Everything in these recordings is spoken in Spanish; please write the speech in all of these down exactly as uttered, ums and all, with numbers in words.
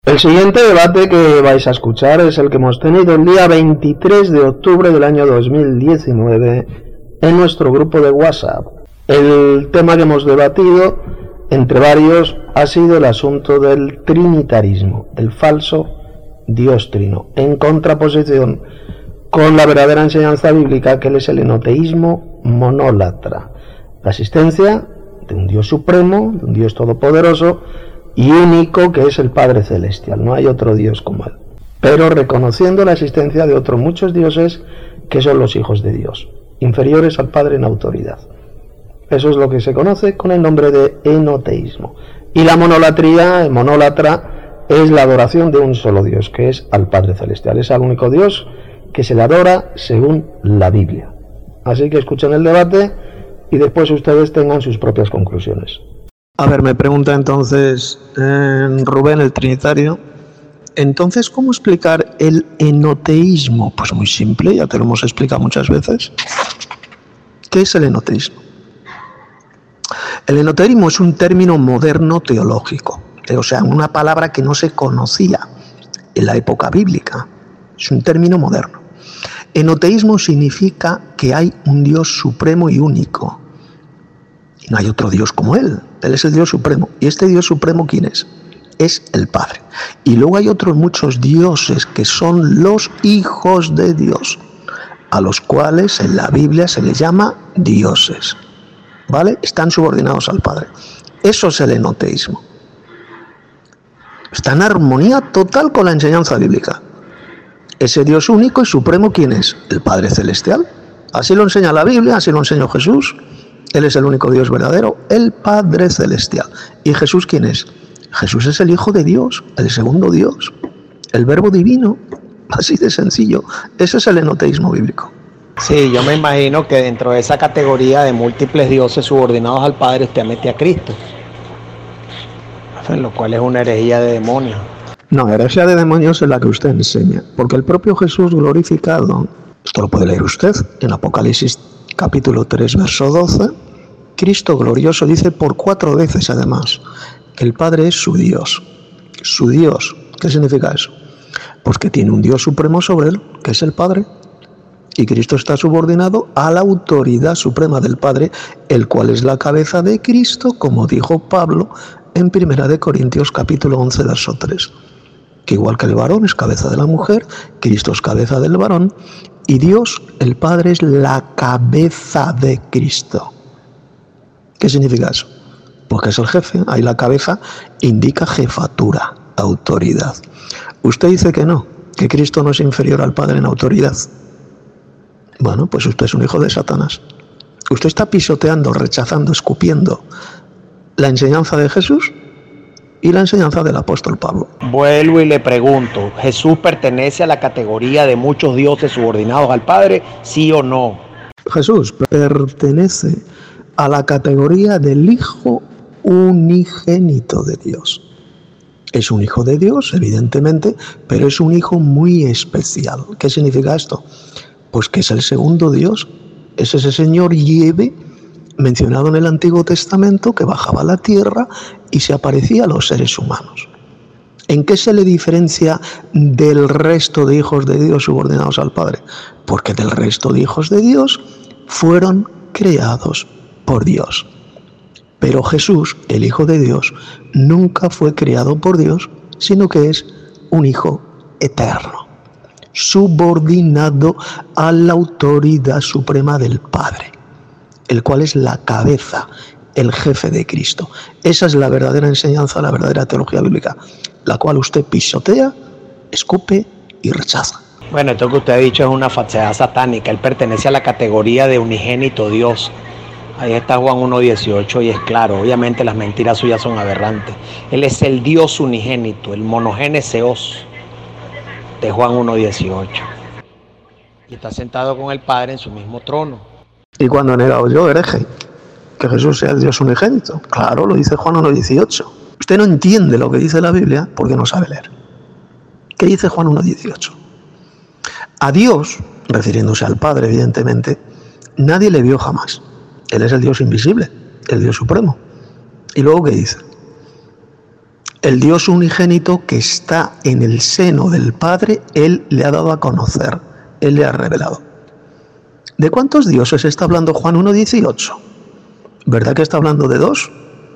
El siguiente debate que vais a escuchar es el que hemos tenido el día veintitrés de octubre del año dos mil diecinueve en nuestro grupo de WhatsApp. El tema que hemos debatido, entre varios, ha sido el asunto del trinitarismo, el falso Dios trino, en contraposición con la verdadera enseñanza bíblica, que es el enoteísmo monólatra, la existencia de un Dios supremo, de un Dios todopoderoso y único, que es el Padre Celestial. No hay otro Dios como Él, pero reconociendo la existencia de otros muchos dioses que son los hijos de Dios, inferiores al Padre en autoridad. Eso es lo que se conoce con el nombre de enoteísmo. Y la monolatría, el monólatra, es la adoración de un solo Dios, que es al Padre Celestial. Es al único Dios que se le adora según la Biblia. Así que escuchen el debate y después ustedes tengan sus propias conclusiones. A ver, me pregunta entonces eh, Rubén, el trinitario, entonces, ¿cómo explicar el enoteísmo? Pues muy simple, ya te lo hemos explicado muchas veces. ¿Qué es el enoteísmo? El enoteísmo es un término moderno teológico, o sea, una palabra que no se conocía en la época bíblica. Es un término moderno. Enoteísmo significa que hay un Dios supremo y único. Y no hay otro Dios como Él. Él es el Dios supremo. ¿Y este Dios supremo quién es? Es el Padre. Y luego hay otros muchos dioses que son los hijos de Dios, a los cuales en la Biblia se les llama dioses. ¿Vale? Están subordinados al Padre. Eso es el enoteísmo. Está en armonía total con la enseñanza bíblica. Ese Dios único y supremo, ¿quién es? El Padre Celestial. Así lo enseña la Biblia, así lo enseñó Jesús. Él es el único Dios verdadero, el Padre Celestial. ¿Y Jesús quién es? Jesús es el Hijo de Dios, el segundo Dios, el Verbo divino. Así de sencillo. Ese es el enoteísmo bíblico. Sí, yo me imagino que dentro de esa categoría de múltiples dioses subordinados al Padre, usted mete a Cristo, lo cual es una herejía de demonios. No, herejía de demonios es la que usted enseña, porque el propio Jesús glorificado, esto lo puede leer usted en Apocalipsis capítulo tres, verso doce, Cristo glorioso dice por cuatro veces además que el Padre es su Dios. Su Dios, ¿qué significa eso? Pues que tiene un Dios supremo sobre él, que es el Padre. Y Cristo está subordinado a la autoridad suprema del Padre, el cual es la cabeza de Cristo, como dijo Pablo en Primera de Corintios capítulo once, verso tres. Que igual que el varón es cabeza de la mujer, Cristo es cabeza del varón, y Dios, el Padre, es la cabeza de Cristo. ¿Qué significa eso? Pues que es el jefe, ahí la cabeza indica jefatura, autoridad. Usted dice que no, que Cristo no es inferior al Padre en autoridad. Bueno, pues usted es un hijo de Satanás. Usted está pisoteando, rechazando, escupiendo la enseñanza de Jesús y la enseñanza del apóstol Pablo. Vuelvo y le pregunto, ¿Jesús pertenece a la categoría de muchos dioses subordinados al Padre, sí o no? Jesús pertenece a la categoría del Hijo unigénito de Dios. Es un hijo de Dios, evidentemente, pero es un hijo muy especial. ¿Qué significa esto? Pues que es el segundo Dios, es ese señor Yahvé, mencionado en el Antiguo Testamento, que bajaba a la tierra y se aparecía a los seres humanos. ¿En qué se le diferencia del resto de hijos de Dios subordinados al Padre? Porque del resto de hijos de Dios fueron creados por Dios. Pero Jesús, el Hijo de Dios, nunca fue creado por Dios, sino que es un hijo eterno, subordinado a la autoridad suprema del Padre, el cual es la cabeza, el jefe de Cristo. Esa es la verdadera enseñanza, la verdadera teología bíblica, la cual usted pisotea, escupe y rechaza. Bueno, esto que usted ha dicho es una falsedad satánica. Él pertenece a la categoría de unigénito Dios. Ahí está Juan uno dieciocho y es claro, obviamente las mentiras suyas son aberrantes. Él es el Dios unigénito, el monogéneseos de Juan uno dieciocho. Y está sentado con el Padre en su mismo trono. ¿Y cuando he negado yo, hereje, que Jesús sea el Dios unigénito? Claro, lo dice Juan uno dieciocho. Usted no entiende lo que dice la Biblia porque no sabe leer. ¿Qué dice Juan uno dieciocho? A Dios, refiriéndose al Padre evidentemente, nadie le vio jamás. Él es el Dios invisible, el Dios supremo. ¿Y luego qué dice? El Dios unigénito que está en el seno del Padre, Él le ha dado a conocer, Él le ha revelado. ¿De cuántos dioses está hablando Juan uno dieciocho? ¿Verdad que está hablando de dos?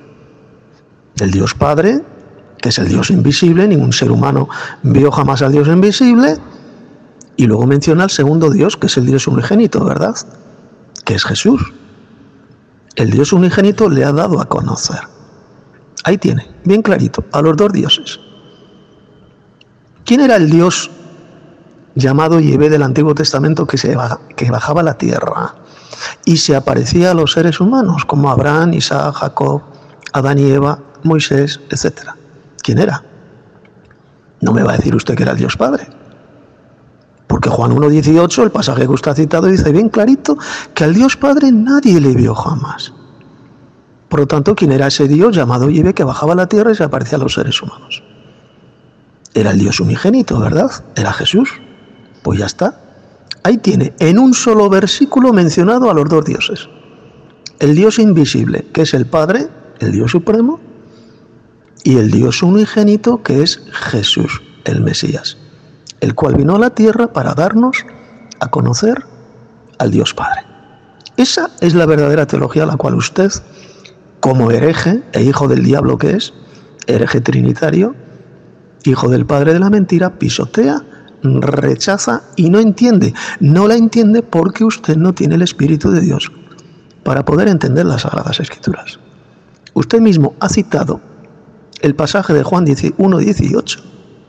Del Dios Padre, que es el Dios invisible, ningún ser humano vio jamás al Dios invisible, y luego menciona al segundo Dios, que es el Dios unigénito, ¿verdad? Que es Jesús. El Dios unigénito le ha dado a conocer. Ahí tiene, bien clarito, a los dos dioses. ¿Quién era el Dios llamado Yahvé del Antiguo Testamento que, se, que bajaba a la tierra y se aparecía a los seres humanos, como Abraham, Isaac, Jacob, Adán y Eva, Moisés, etcétera? ¿Quién era? No me va a decir usted que era el Dios Padre. Porque Juan uno dieciocho, el pasaje que usted ha citado, dice bien clarito que al Dios Padre nadie le vio jamás. Por lo tanto, ¿quién era ese Dios llamado Yahvé que bajaba a la tierra y se aparecía a los seres humanos? Era el Dios unigénito, ¿verdad? Era Jesús. Pues ya está. Ahí tiene, en un solo versículo mencionado a los dos dioses. El Dios invisible, que es el Padre, el Dios supremo, y el Dios unigénito, que es Jesús, el Mesías, el cual vino a la tierra para darnos a conocer al Dios Padre. Esa es la verdadera teología a la cual usted, como hereje e hijo del diablo que es, hereje trinitario, hijo del padre de la mentira, pisotea, rechaza y no entiende. No la entiende porque usted no tiene el Espíritu de Dios para poder entender las Sagradas Escrituras. Usted mismo ha citado el pasaje de Juan uno dieciocho,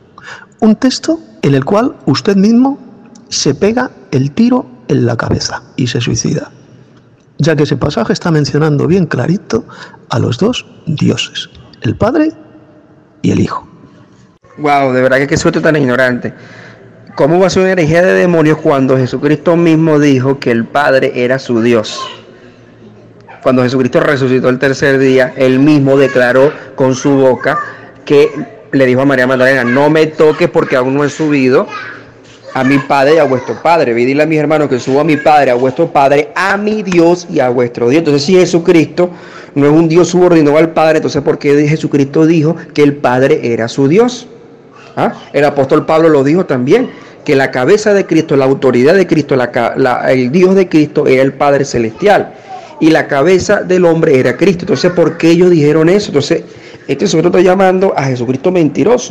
un texto en el cual usted mismo se pega el tiro en la cabeza y se suicida, ya que ese pasaje está mencionando bien clarito a los dos dioses, el Padre y el Hijo. Wow, de verdad que qué suerte tan ignorante. ¿Cómo va a ser una herejía de demonios cuando Jesucristo mismo dijo que el Padre era su Dios? Cuando Jesucristo resucitó el tercer día, Él mismo declaró con su boca que le dijo a María Magdalena: no me toques porque aún no he subido a mi Padre y a vuestro Padre. Ve y dile a mis hermanos que subo a mi Padre, a vuestro Padre, a mi Dios y a vuestro Dios. Entonces, si Jesucristo no es un Dios subordinado al Padre, entonces ¿por qué Jesucristo dijo que el Padre era su Dios? ¿Ah? El apóstol Pablo lo dijo también, que la cabeza de Cristo, la autoridad de Cristo, la, la, el Dios de Cristo era el Padre Celestial, y la cabeza del hombre era Cristo. Entonces, ¿por qué ellos dijeron eso? Entonces, este sujeto está llamando a Jesucristo mentiroso.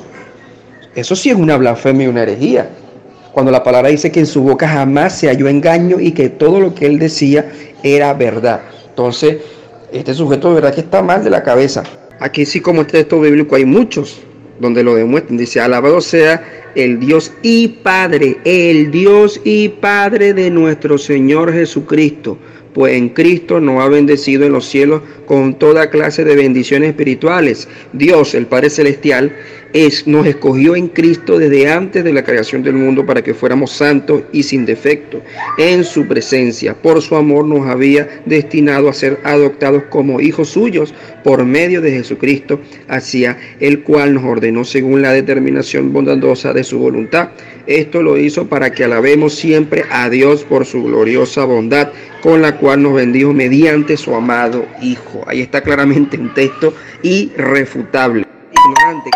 Eso sí es una blasfemia y una herejía. Cuando la palabra dice que en su boca jamás se halló engaño y que todo lo que él decía era verdad. Entonces, este sujeto de verdad que está mal de la cabeza. Aquí sí, como este texto bíblico, hay muchos donde lo demuestran. Dice: alabado sea el Dios y Padre, el Dios y Padre de nuestro Señor Jesucristo, pues en Cristo nos ha bendecido en los cielos con toda clase de bendiciones espirituales. Dios, el Padre Celestial, es, nos escogió en Cristo desde antes de la creación del mundo para que fuéramos santos y sin defecto en su presencia. Por su amor nos había destinado a ser adoptados como hijos suyos por medio de Jesucristo, hacia el cual nos ordenó según la determinación bondadosa de su voluntad. Esto lo hizo para que alabemos siempre a Dios por su gloriosa bondad, con la cual nos bendijo mediante su amado Hijo. Ahí está claramente un texto irrefutable. Ignorante.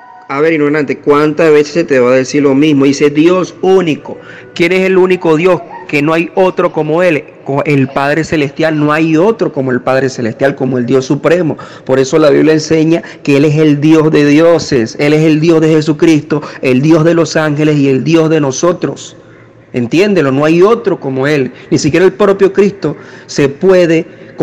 A ver, ignorante, ¿cuántas veces se te va a decir lo mismo? Dice Dios único. ¿Quién es el único Dios? Que no hay otro como Él. El Padre Celestial, no hay otro como el Padre Celestial, como el Dios Supremo. Por eso la Biblia enseña que Él es el Dios de dioses. Él es el Dios de Jesucristo, el Dios de los ángeles y el Dios de nosotros. Entiéndelo, no hay otro como Él. Ni siquiera el propio Cristo se puede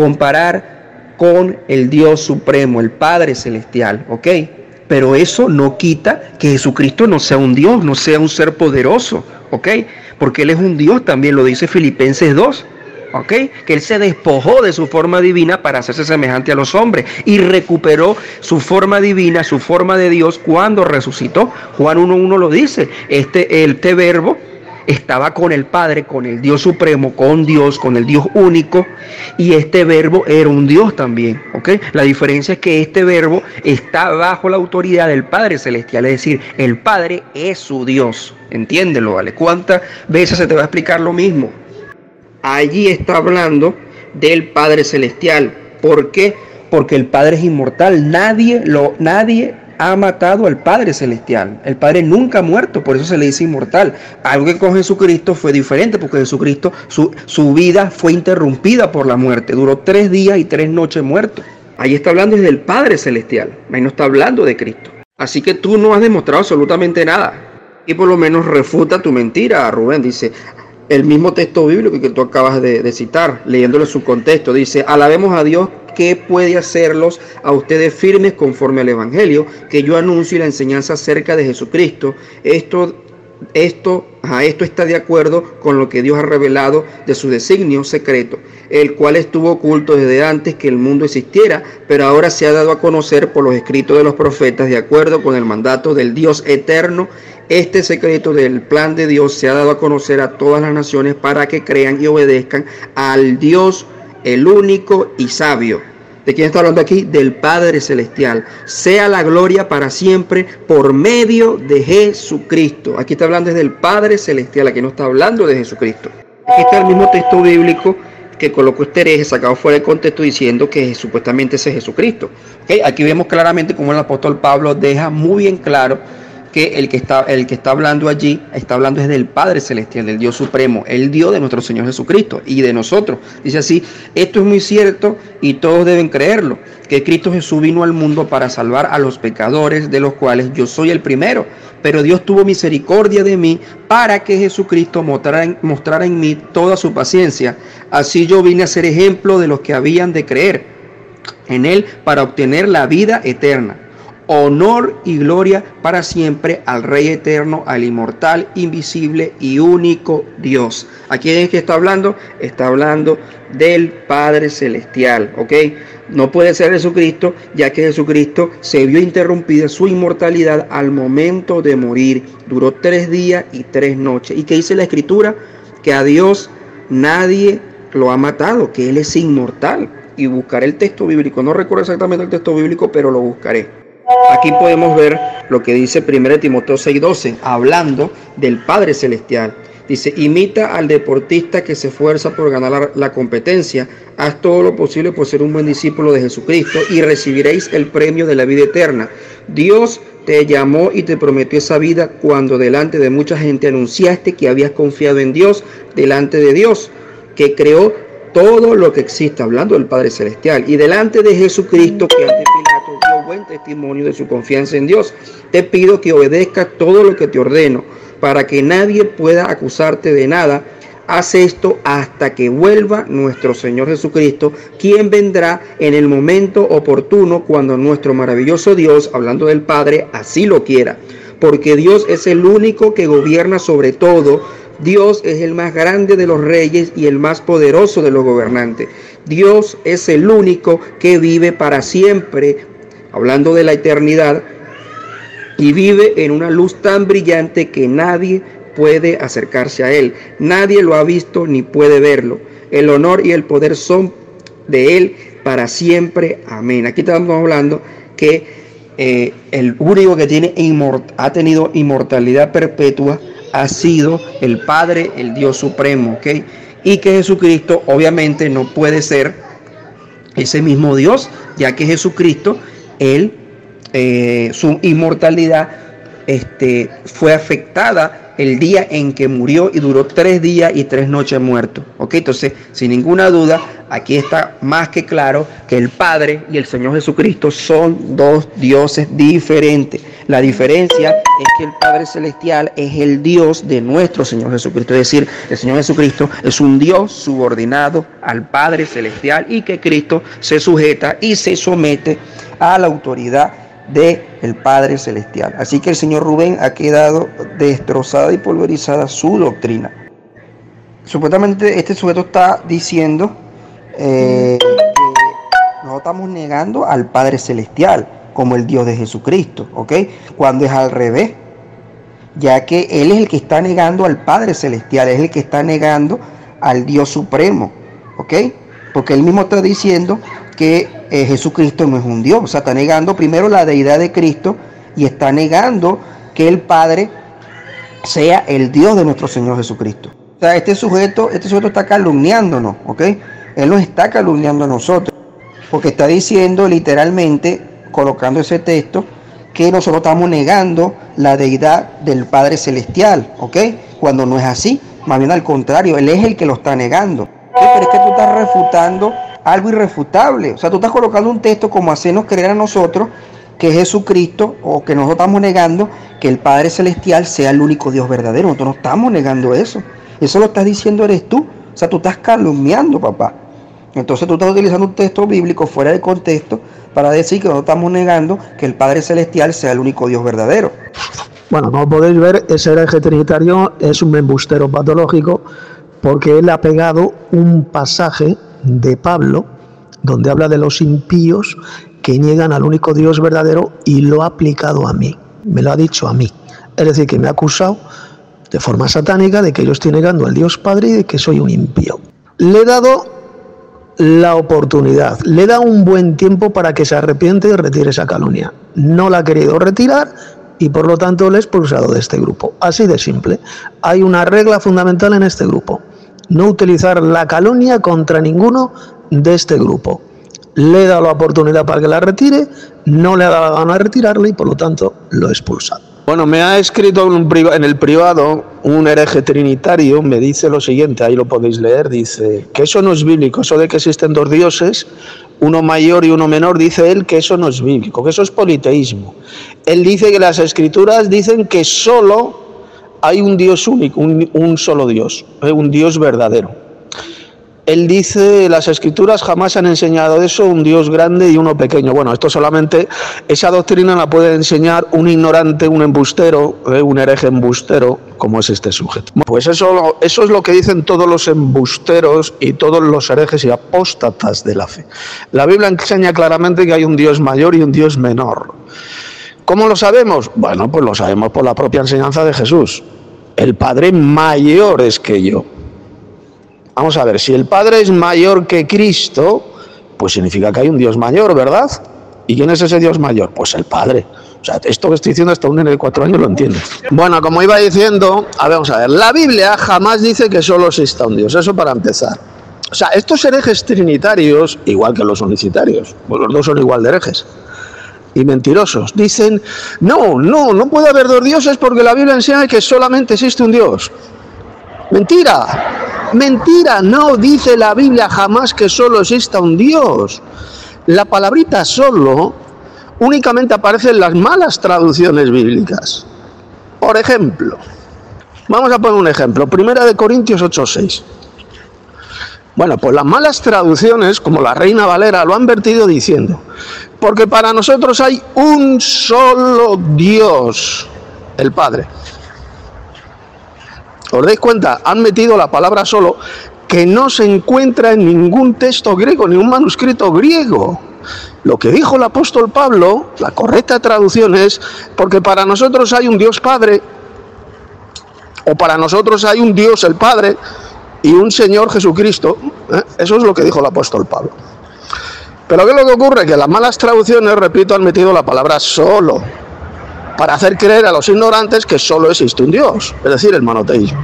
comparar con el Dios Supremo, el Padre Celestial, ¿ok? Pero eso no quita que Jesucristo no sea un Dios, no sea un ser poderoso, ¿ok? Porque Él es un Dios, también lo dice Filipenses dos, ¿ok? Que Él se despojó de su forma divina para hacerse semejante a los hombres y recuperó su forma divina, su forma de Dios cuando resucitó. Juan uno uno lo dice, este, este verbo estaba con el Padre, con el Dios Supremo, con Dios, con el Dios único, y este verbo era un Dios también, ¿ok? La diferencia es que este verbo está bajo la autoridad del Padre Celestial, es decir, el Padre es su Dios, entiéndelo, ¿vale? ¿Cuántas veces se te va a explicar lo mismo? Allí está hablando del Padre Celestial. ¿Por qué? Porque el Padre es inmortal, nadie lo, nadie ha matado al Padre Celestial. El Padre nunca ha muerto, por eso se le dice inmortal. Algo que con Jesucristo fue diferente, porque Jesucristo, su, su vida fue interrumpida por la muerte. Duró tres días y tres noches muerto. Ahí está hablando del Padre Celestial, ahí no está hablando de Cristo. Así que tú no has demostrado absolutamente nada. Y por lo menos refuta tu mentira, Rubén. Dice, el mismo texto bíblico que tú acabas de, de citar, leyéndolo en su contexto, dice, alabemos a Dios que puede hacerlos a ustedes firmes conforme al Evangelio, que yo anuncio y la enseñanza acerca de Jesucristo. Esto, esto, a esto está de acuerdo con lo que Dios ha revelado de su designio secreto, el cual estuvo oculto desde antes que el mundo existiera, pero ahora se ha dado a conocer por los escritos de los profetas, de acuerdo con el mandato del Dios eterno. Este secreto del plan de Dios se ha dado a conocer a todas las naciones para que crean y obedezcan al Dios, el único y sabio. ¿De quién está hablando aquí? Del Padre Celestial. Sea la gloria para siempre por medio de Jesucristo. Aquí está hablando desde el Padre Celestial, aquí no está hablando de Jesucristo. Aquí está el mismo texto bíblico que colocó este hereje sacado fuera de contexto diciendo que supuestamente ese es Jesucristo. ¿Okay? Aquí vemos claramente cómo el apóstol Pablo deja muy bien claro que el que está, el que está hablando allí, está hablando es del Padre Celestial, del Dios Supremo, el Dios de nuestro Señor Jesucristo y de nosotros. Dice así, esto es muy cierto y todos deben creerlo, que Cristo Jesús vino al mundo para salvar a los pecadores, de los cuales yo soy el primero. Pero Dios tuvo misericordia de mí para que Jesucristo mostrara en, mostrara en mí toda su paciencia. Así yo vine a ser ejemplo de los que habían de creer en Él para obtener la vida eterna. Honor y gloria para siempre al Rey eterno, al inmortal, invisible y único Dios. ¿A quién es que está hablando? Está hablando del Padre Celestial, ¿ok? No puede ser Jesucristo, ya que Jesucristo se vio interrumpida su inmortalidad al momento de morir. Duró tres días y tres noches. ¿Y qué dice la Escritura? Que a Dios nadie lo ha matado, que Él es inmortal. Y buscaré el texto bíblico. No recuerdo exactamente el texto bíblico, pero lo buscaré. Aquí podemos ver lo que dice primera Timoteo seis doce, hablando del Padre Celestial. Dice, imita al deportista que se esfuerza por ganar la, la competencia. Haz todo lo posible por ser un buen discípulo de Jesucristo y recibiréis el premio de la vida eterna. Dios te llamó y te prometió esa vida cuando delante de mucha gente anunciaste que habías confiado en Dios, delante de Dios, que creó todo lo que existe, hablando del Padre Celestial, y delante de Jesucristo, que ante Pilato dio buen testimonio de su confianza en Dios. Te pido que obedezcas todo lo que te ordeno, para que nadie pueda acusarte de nada. Haz esto hasta que vuelva nuestro Señor Jesucristo, quien vendrá en el momento oportuno, cuando nuestro maravilloso Dios, hablando del Padre, así lo quiera. Porque Dios es el único que gobierna sobre todo. Dios es el más grande de los reyes y el más poderoso de los gobernantes. Dios es el único que vive para siempre, hablando de la eternidad, y vive en una luz tan brillante que nadie puede acercarse a Él. Nadie lo ha visto ni puede verlo. El honor y el poder son de Él para siempre. Amén. Aquí estamos hablando que eh, el único que tiene inmort- ha tenido inmortalidad perpetua ha sido el Padre, el Dios Supremo, ¿ok? Y que Jesucristo obviamente no puede ser ese mismo Dios, ya que Jesucristo, él, eh, su inmortalidad este, fue afectada el día en que murió y duró tres días y tres noches muerto, ¿ok? Entonces, sin ninguna duda, aquí está más que claro que el Padre y el Señor Jesucristo son dos dioses diferentes. La diferencia es que el Padre Celestial es el Dios de nuestro Señor Jesucristo. Es decir, el Señor Jesucristo es un Dios subordinado al Padre Celestial y que Cristo se sujeta y se somete a la autoridad del Padre Celestial. Así que el señor Rubén ha quedado destrozada y pulverizada su doctrina. Supuestamente este sujeto está diciendo eh, que nosotros estamos negando al Padre Celestial como el Dios de Jesucristo, ¿ok? Cuando es al revés, ya que Él es el que está negando al Padre Celestial, es el que está negando al Dios Supremo, ¿ok? Porque Él mismo está diciendo que eh, Jesucristo no es un Dios, o sea, está negando primero la deidad de Cristo y está negando que el Padre sea el Dios de nuestro Señor Jesucristo. O sea, este sujeto, este sujeto está calumniándonos, ¿ok? Él nos está calumniando a nosotros, porque está diciendo literalmente, colocando ese texto, que nosotros estamos negando la deidad del Padre Celestial, ¿ok? Cuando no es así, más bien al contrario, Él es el que lo está negando. ¿Okay? Pero es que tú estás refutando algo irrefutable, o sea, tú estás colocando un texto como hacernos creer a nosotros que Jesucristo, o que nosotros estamos negando que el Padre Celestial sea el único Dios verdadero. Nosotros no estamos negando eso, eso lo estás diciendo eres tú, o sea, tú estás calumniando, papá. Entonces tú estás utilizando un texto bíblico fuera de contexto para decir que nosotros estamos negando que el Padre Celestial sea el único Dios verdadero. Bueno, como podéis ver, ese hereje trinitario es un embustero patológico, porque él ha pegado un pasaje de Pablo donde habla de los impíos que niegan al único Dios verdadero, y lo ha aplicado a mí, me lo ha dicho a mí. Es decir, que me ha acusado de forma satánica de que yo estoy negando al Dios Padre y de que soy un impío. Le he dado la oportunidad, le he dado un buen tiempo para que se arrepiente y retire esa calumnia. No la ha querido retirar y por lo tanto le he expulsado de este grupo. Así de simple. Hay una regla fundamental en este grupo: no utilizar la calumnia contra ninguno de este grupo. Le he dado la oportunidad para que la retire, no le ha dado la gana de retirarla y por lo tanto lo he expulsado. Bueno, me ha escrito en el privado un hereje trinitario, me dice lo siguiente, ahí lo podéis leer, dice que eso no es bíblico, eso de que existen dos dioses, uno mayor y uno menor, dice él que eso no es bíblico, que eso es politeísmo. Él dice que las escrituras dicen que solo hay un Dios único, un, un solo Dios, un Dios verdadero. Él dice, las escrituras jamás han enseñado eso, un Dios grande y uno pequeño. Bueno, esto solamente, esa doctrina la puede enseñar un ignorante, un embustero, eh, un hereje embustero, como es este sujeto. Pues eso, eso es lo que dicen todos los embusteros y todos los herejes y apóstatas de la fe. La Biblia enseña claramente que hay un Dios mayor y un Dios menor. ¿Cómo lo sabemos? Bueno, pues lo sabemos por la propia enseñanza de Jesús. El Padre mayor es que yo. Vamos a ver, si el Padre es mayor que Cristo, pues significa que hay un Dios mayor, ¿verdad? ¿Y quién es ese Dios mayor? Pues el Padre. O sea, esto que estoy diciendo hasta un nene de cuatro años lo entiende. Bueno, como iba diciendo, a ver, vamos a ver, la Biblia jamás dice que solo exista un Dios, eso para empezar. O sea, estos herejes trinitarios, igual que los unicitarios, pues los dos son igual de herejes y mentirosos, dicen, no, no, no puede haber dos dioses porque la Biblia enseña que solamente existe un Dios. Mentira. Mentira, no dice la Biblia jamás que solo exista un Dios. La palabrita solo únicamente aparece en las malas traducciones bíblicas. Por ejemplo, vamos a poner un ejemplo, Primera de Corintios ocho seis. Bueno, pues las malas traducciones, como la Reina Valera, lo han vertido diciendo, porque para nosotros hay un solo Dios, el Padre. ¿Os dais cuenta? Han metido la palabra solo, que no se encuentra en ningún texto griego, ni un manuscrito griego. Lo que dijo el apóstol Pablo, la correcta traducción es, porque para nosotros hay un Dios Padre, o para nosotros hay un Dios el Padre, y un Señor Jesucristo. ¿eh? Eso es lo que dijo el apóstol Pablo. Pero ¿qué es lo que ocurre? Que las malas traducciones, repito, han metido la palabra solo, para hacer creer a los ignorantes que solo existe un Dios, es decir, el monoteísmo.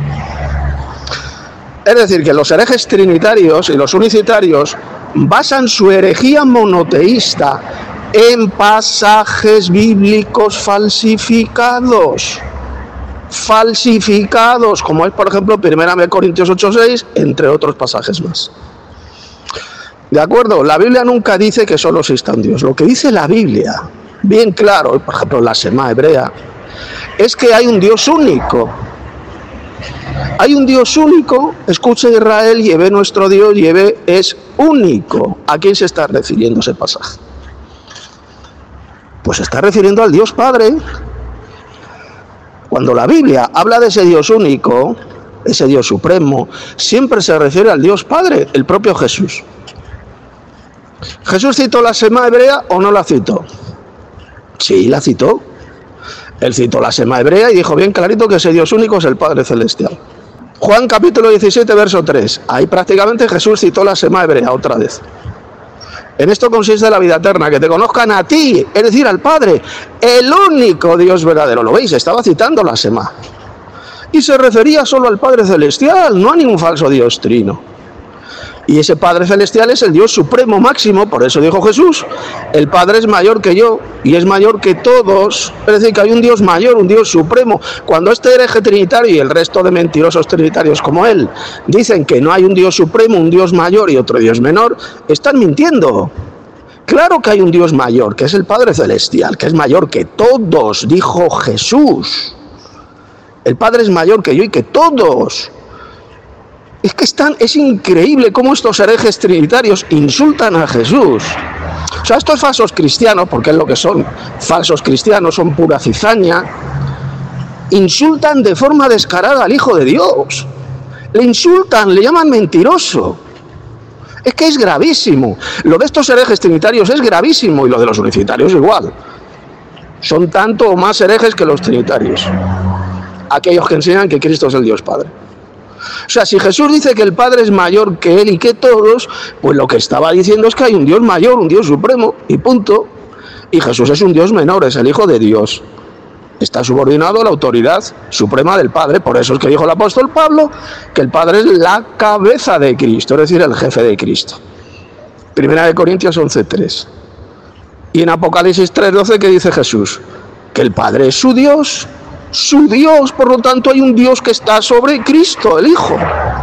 Es decir, que los herejes trinitarios y los unicitarios basan su herejía monoteísta en pasajes bíblicos falsificados. Falsificados, como es, por ejemplo, Primera de Corintios ocho seis, entre otros pasajes más. ¿De acuerdo? La Biblia nunca dice que solo exista un Dios. Lo que dice la Biblia, bien claro, por ejemplo la Shema hebrea, es que hay un Dios único. Hay un Dios único, escucha Israel, Yahvé nuestro Dios, Yahvé es único. ¿A quién se está refiriendo ese pasaje? Pues se está refiriendo al Dios Padre. Cuando la Biblia habla de ese Dios único, ese Dios supremo, siempre se refiere al Dios Padre, el propio Jesús. ¿Jesús citó la Shema hebrea o no la citó? Sí, la citó. Él citó la Shema hebrea y dijo bien clarito que ese Dios único es el Padre Celestial. Juan capítulo diecisiete, verso tres. Ahí prácticamente Jesús citó la Shema hebrea otra vez. En esto consiste la vida eterna, que te conozcan a ti, es decir, al Padre, el único Dios verdadero. ¿Lo veis? Estaba citando la Shema. Y se refería solo al Padre Celestial, no a ningún falso Dios trino. Y ese Padre Celestial es el Dios supremo máximo, por eso dijo Jesús, el Padre es mayor que yo y es mayor que todos. Es decir, que hay un Dios mayor, un Dios supremo. Cuando este hereje trinitario y el resto de mentirosos trinitarios como él dicen que no hay un Dios supremo, un Dios mayor y otro Dios menor, están mintiendo. Claro que hay un Dios mayor, que es el Padre Celestial, que es mayor que todos, dijo Jesús. El Padre es mayor que yo y que todos. Es que están, es increíble cómo estos herejes trinitarios insultan a Jesús. O sea, estos falsos cristianos, porque es lo que son, falsos cristianos, son pura cizaña, insultan de forma descarada al Hijo de Dios. Le insultan, le llaman mentiroso. Es que es gravísimo. Lo de estos herejes trinitarios es gravísimo y lo de los unitarios igual. Son tanto o más herejes que los trinitarios. Aquellos que enseñan que Cristo es el Dios Padre. O sea, si Jesús dice que el Padre es mayor que Él y que todos, pues lo que estaba diciendo es que hay un Dios mayor, un Dios supremo, y punto. Y Jesús es un Dios menor, es el Hijo de Dios. Está subordinado a la autoridad suprema del Padre. Por eso es que dijo el apóstol Pablo que el Padre es la cabeza de Cristo, es decir, el jefe de Cristo. Primera de Corintios once tres. Y en Apocalipsis tres doce, ¿qué dice Jesús? Que el Padre es su Dios, su Dios, por lo tanto hay un Dios que está sobre Cristo, el Hijo.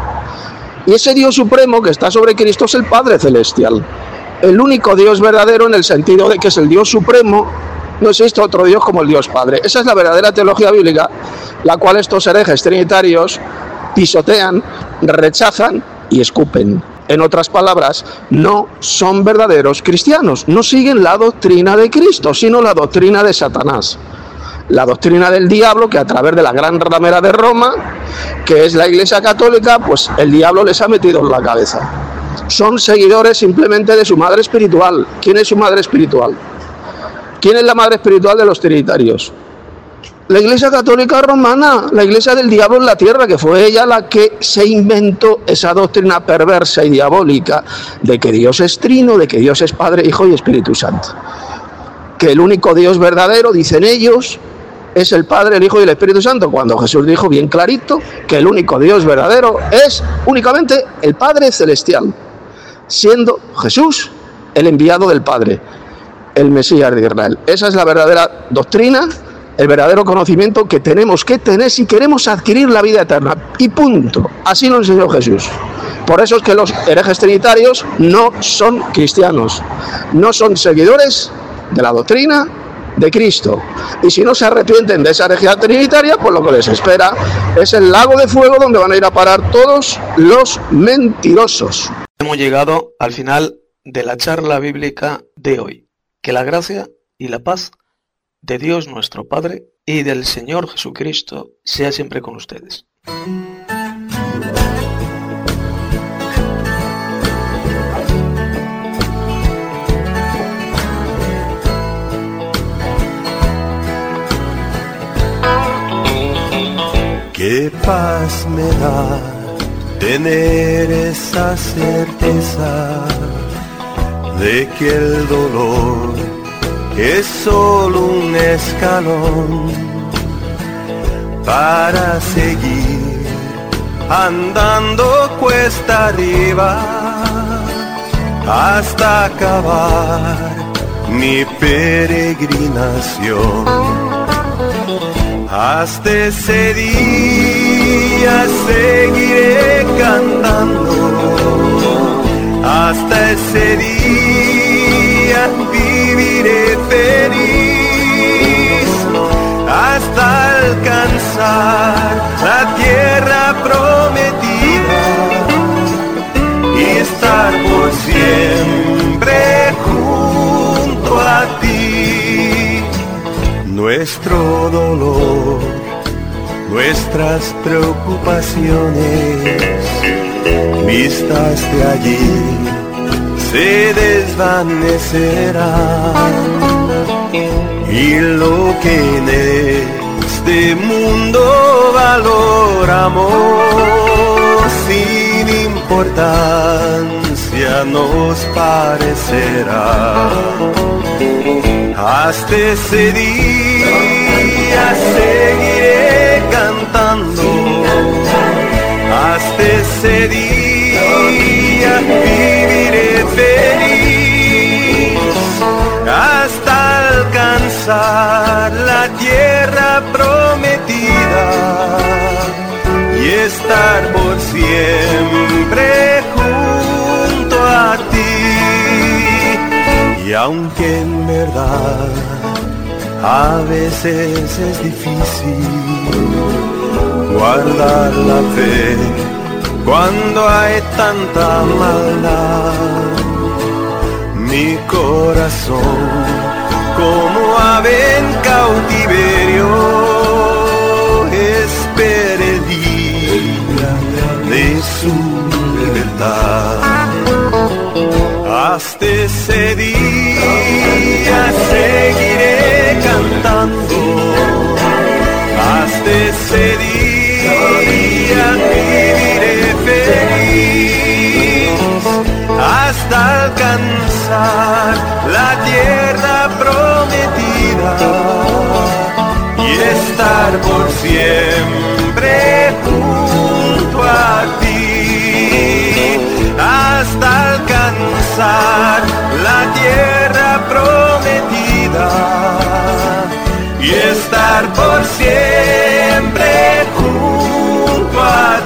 Y ese Dios supremo que está sobre Cristo es el Padre Celestial. El único Dios verdadero en el sentido de que es el Dios supremo. No existe otro Dios como el Dios Padre. Esa es la verdadera teología bíblica, la cual estos herejes trinitarios pisotean, rechazan y escupen. En otras palabras, no son verdaderos cristianos, no siguen la doctrina de Cristo, sino la doctrina de Satanás. La doctrina del diablo, que a través de la gran ramera de Roma, que es la Iglesia Católica, pues el diablo les ha metido en la cabeza. Son seguidores simplemente de su madre espiritual. ¿Quién es su madre espiritual? ¿Quién es la madre espiritual de los trinitarios? La Iglesia Católica Romana, la Iglesia del diablo en la tierra, que fue ella la que se inventó esa doctrina perversa y diabólica de que Dios es trino, de que Dios es Padre, Hijo y Espíritu Santo. Que el único Dios verdadero, dicen ellos, es el Padre, el Hijo y el Espíritu Santo, cuando Jesús dijo bien clarito que el único Dios verdadero es únicamente el Padre Celestial, siendo Jesús el enviado del Padre, el Mesías de Israel. Esa es la verdadera doctrina, el verdadero conocimiento que tenemos que tener si queremos adquirir la vida eterna. Y punto. Así lo enseñó Jesús. Por eso es que los herejes trinitarios no son cristianos, no son seguidores de la doctrina de Cristo. Y si no se arrepienten de esa herejía trinitaria, pues lo que les espera es el lago de fuego donde van a ir a parar todos los mentirosos. Hemos llegado al final de la charla bíblica de hoy. Que la gracia y la paz de Dios nuestro Padre y del Señor Jesucristo sea siempre con ustedes. Qué paz me da tener esa certeza de que el dolor es solo un escalón para seguir andando cuesta arriba hasta acabar mi peregrinación. Hasta ese día seguiré cantando, hasta ese día viviré feliz, hasta alcanzar la tierra prometida y estar por siempre junto a ti. Nuestro dolor, nuestras preocupaciones, vistas de allí, se desvanecerán, y lo que en este mundo valoramos sin importancia nos parecerá. Hasta ese día seguiré cantando, hasta ese día siempre junto a ti. Y aunque en verdad a veces es difícil guardar la fe cuando hay tanta maldad, mi corazón como ave en cautiverio espera el día de su libertad. Hasta ese día seguiré cantando, hasta ese día viviré feliz, hasta alcanzar la tierra prometida y estar por siempre junto a ti, hasta alcanzar la tierra prometida y estar por siempre junto a ti.